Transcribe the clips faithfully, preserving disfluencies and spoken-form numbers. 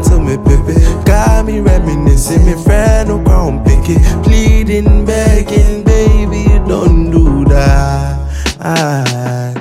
it to me, baby. Got me reminiscing, me friend no crown picky. Pleading, begging, baby, don't do that. I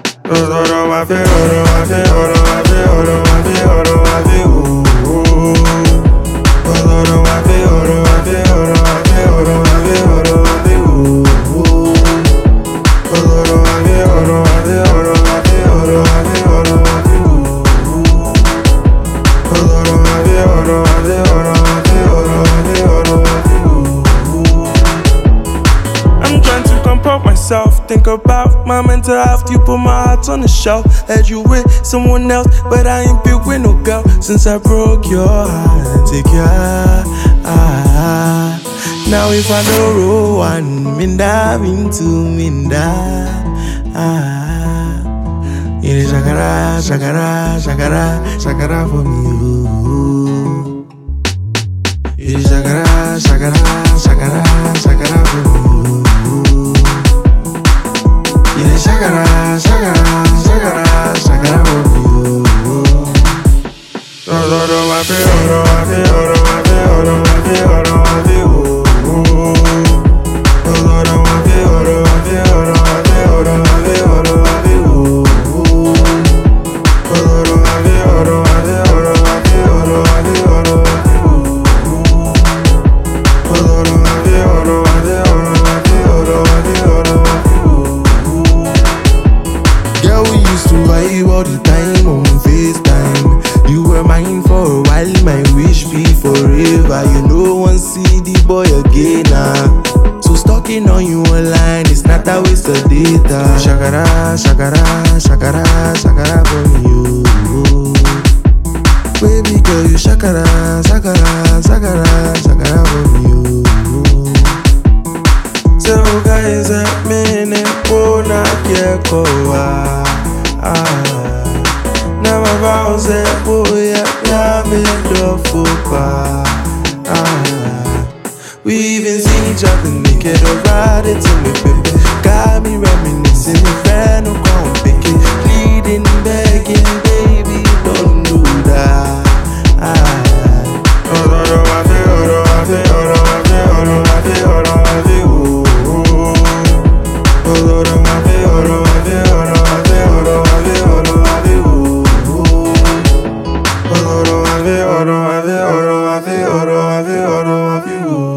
myself, think about my mental health. You put my heart on the shelf. Had you with someone else, but I ain't been with no girl since I broke your heart and take your heart. Ah, now if I don't roll one, minda into minda. Ah, it is shakara, shakara, shakara, shakara for me. Ooh. It is shakara, shakara, shakara, shakara for me. Yeah, shakara, shakara, shakara, shakara for you. Oro, I feel, oro, I feel, oro, I feel, oro, I feel, oro, I feel. Oro, I feel, oro, I feel, oro, I feel, oro, I feel, oro, I feel. Oro, I feel, oro, I feel, oro, I feel, oro, I feel, oro, I feel. Oro, I feel, oro, I feel, oro, I feel, oro, I feel, oro, I feel. Girl, we used to vibe all the time on FaceTime. You were mine for a while, my wish be forever. You know, one see the boy again now. So stalking on you online, it's not a waste of data. Shakara, shakara, shakara, shakara for you. Baby girl, you shakara, shakara, shakara, shakara for you. So guys, a minute, oh, not yet, oh, ah, now my vows that boy, yeah, made up for ah. We even seen each other naked or ride it to me, baby. Got me reminiscing, me friend no crown picky. Pleading, begging, baby, don't do that. Ah. Oro, I feel, oro, I feel, oro, I feel, oro, I feel.